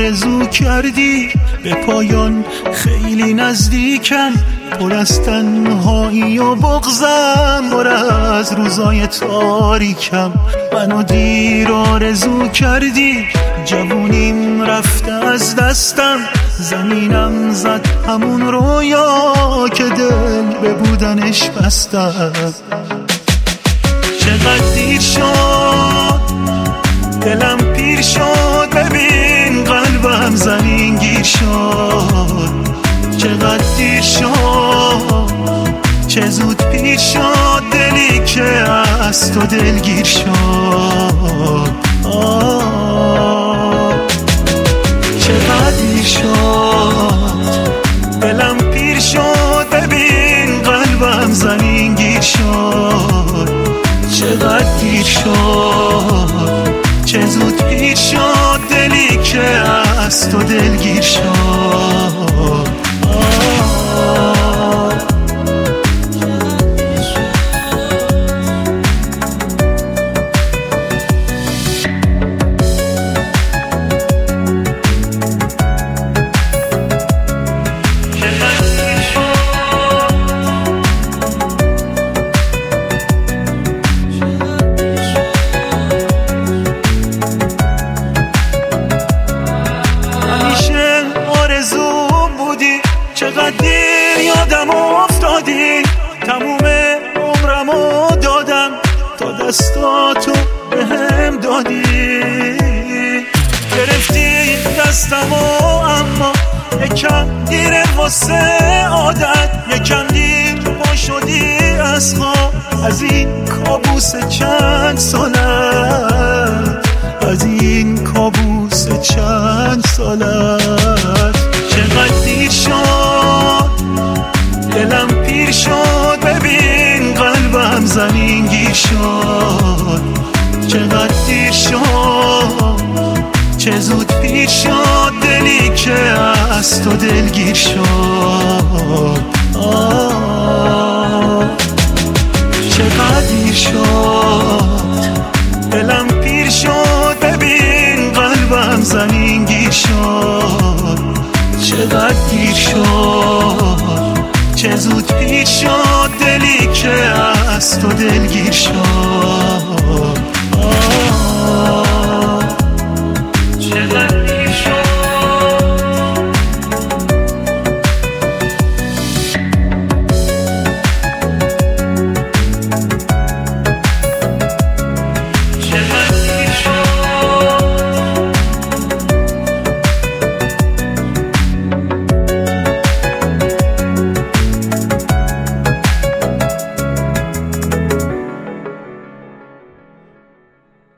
آرزو کردی به پایان خیلی نزدیکم، پر از تنهایی و بغضم، پر از روزای تاریکم. منو دیر آرزو کردی، جوونیم رفته از دستم، زمینم زد همون رویا که دل به بودنش بستم. چقدر دیر شد دلم پیر شد، ببین قلبم زمین گیر شد. چقدر دیر شد چه زود پیر شد، دلی که از تو دلگیر شد. چقدر دیر شد دلم پیر شد، ببین قلبم زمین گیر شد. چقدر دیر شد چه زود پیر شد، دلی که از تو دلگیر شد. چقدر دیر یادم افتادی، تموم عمرمو دادم تا دستاتو بهم دادی. گرفتی دستمو اما یکم دیر واسه عادت، یکم دیر پا شدی از خواب، از این کابوس چند سالت، از این کابوس چند سالت. چقدر دیر شد دلم پیر شد، ببین قلبم زمین گیر شد. چقدر دیر شد چه زود پیر شد، دلی که از تو دلگیر شد. چقدر دیر شد دلم پیر شد، ببین قلبم زمین گیر شد. چقدر دیر شد چه زود پیر شد، دلی که از تو دلگیر شد.